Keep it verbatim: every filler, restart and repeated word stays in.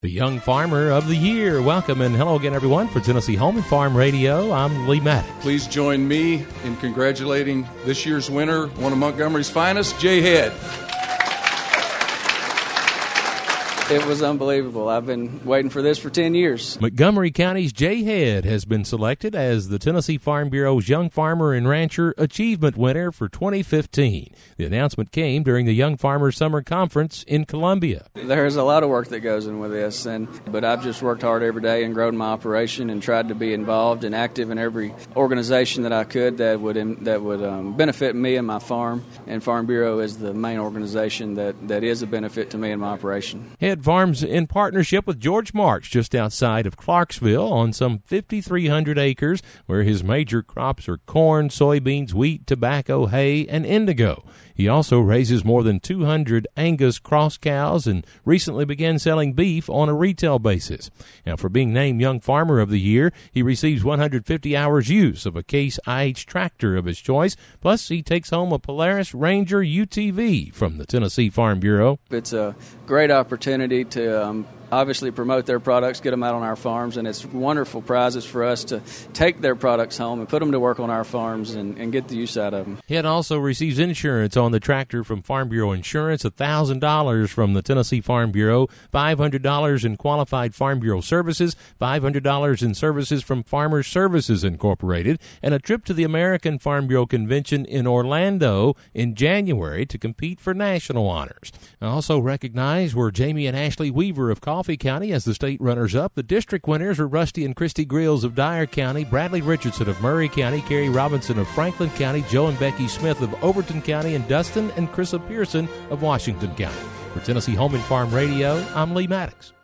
The Young Farmer of the Year. Welcome and hello again, everyone, for Tennessee Home and Farm Radio. I'm Lee Maddox. Please join me in congratulating this year's winner, one of Montgomery's finest, Jay Head. It was unbelievable. I've been waiting for this for ten years. Montgomery County's Jay Head has been selected as the Tennessee Farm Bureau's Young Farmer and Rancher Achievement Winner for twenty fifteen. The announcement came during the Young Farmer Summer Conference in Columbia. There's a lot of work that goes in with this, and but I've just worked hard every day and grown my operation and tried to be involved and active in every organization that I could that would that would um, benefit me and my farm. And Farm Bureau is the main organization that, that is a benefit to me and my operation. Head Farms in partnership with George Marks just outside of Clarksville on some fifty-three hundred acres where his major crops are corn, soybeans, wheat, tobacco, hay, and indigo. He also raises more than two hundred Angus cross cows and recently began selling beef on a retail basis. Now, for being named Young Farmer of the Year, he receives one hundred fifty hours use of a Case I H tractor of his choice, plus he takes home a Polaris Ranger U T V from the Tennessee Farm Bureau. It's a great opportunity to um, obviously promote their products, get them out on our farms, and it's wonderful prizes for us to take their products home and put them to work on our farms and, and get the use out of them. Head also receives insurance on the tractor from Farm Bureau Insurance, one thousand dollars from the Tennessee Farm Bureau, five hundred dollars in qualified Farm Bureau services, five hundred dollars in services from Farmers Services Incorporated, and a trip to the American Farm Bureau Convention in Orlando in January to compete for national honors. Also recognized were Jamie and Ashley Weaver of Coffee County as the state runners-up. The district winners were Rusty and Christy Grills of Dyer County, Bradley Richardson of Murray County, Carrie Robinson of Franklin County, Joe and Becky Smith of Overton County, and Dustin and Chrissa Pearson of Washington County. For Tennessee Home and Farm Radio, I'm Lee Maddox.